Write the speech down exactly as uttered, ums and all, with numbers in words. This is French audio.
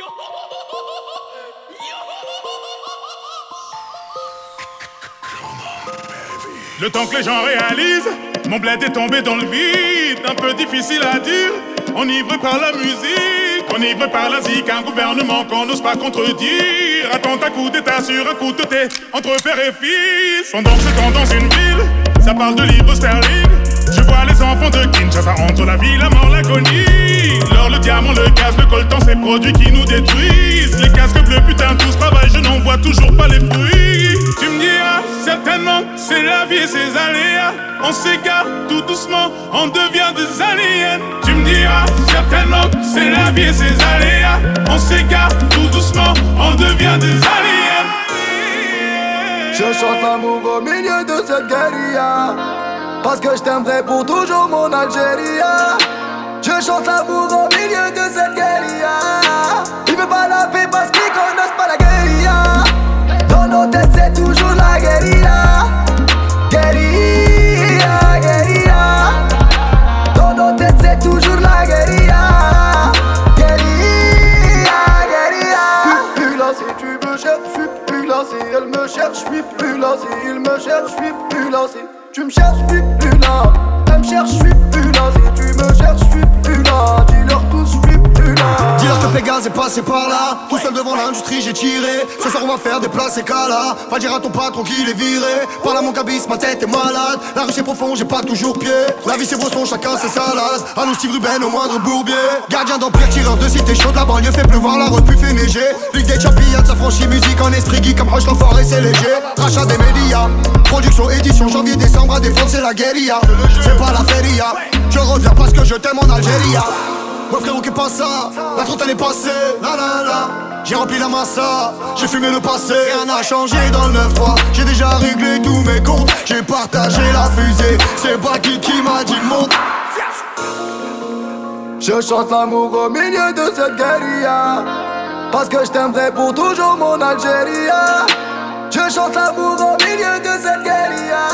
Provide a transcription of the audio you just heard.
Le temps que les gens réalisent, mon bled est tombé dans le vide. Un peu difficile à dire, enivré par la musique, enivré par la zik, un gouvernement qu'on n'ose pas contredire. Attends un coup d'état sur un coup de thé, entre père et fils. Pendant ce temps dans une ville, ça parle de livres sterling. Je vois les enfants de Kinshasa entre la vie, la mort, l'agonie. L'or, le diamant, le gaz, le coltan, ces produits qui nous détruisent. Les casques bleus, putain, tout ce travail, je n'en vois toujours pas les fruits. Tu me diras, certainement, c'est la vie et ses aléas. On s'égare tout doucement, on devient des aliens. Tu me diras, certainement, c'est la vie et ses aléas. On s'égare tout doucement, on devient des aliens. Je chante l'amour au milieu de cette guérilla, parce que je t'aimerai pour toujours mon Algérie. Je chante l'amour au milieu de cette guérilla. Ils veulent pas la paix parce qu'ils connaissent pas la guérilla. Dans nos têtes c'est toujours la guérilla. Guérilla, guérilla. Dans nos têtes c'est toujours la guérilla. Guérilla, guérilla. Je suis plus là si tu me cherches, je suis plus là si elle me cherche, je suis plus là si il me cherche, je suis plus là si tu me cherches, je suis plus là. Elle me cherche, je suis plus là. Si tu me cherches, je suis plus là. Dis-leur tous, je suis plus là. Dis-leur que Pégase est passé par là. Tout seul devant l'industrie, j'ai tiré. Ce soir, on va faire des places et cala. Va dire à ton patron qu'il est viré. Par là, mon cabis, ma tête est malade. La rue, c'est profond, j'ai pas toujours pied. La vie, c'est brosson, chacun ses salades. À nous, Steve Ruben, au moindre bourbier. Gardien d'empire, tireur de cité chaude. La banlieue fait pleuvoir, la repu fait neiger. Ligue des champions, ça franchit musique en esprit geek. Comme Roche, l'enfoiré, c'est léger. Rachat des médias. Production, édition, janvier, décembre, à défendre, c'est la guérilla. C'est pas la feria. Je reviens parce que je t'aime en Algérie. Ouais frérot, qu'est pas ça? La trentaine est passée, la la la. J'ai rempli la massa, j'ai fumé le passé. Rien n'a changé dans le neuf trois. J'ai déjà réglé tous mes comptes. J'ai partagé la fusée. C'est pas qui qui m'a dit monte. Je chante l'amour au milieu de cette guérilla, parce que je t'aimerai pour toujours mon Algérie. Je chante l'amour au milieu de cette guérilla.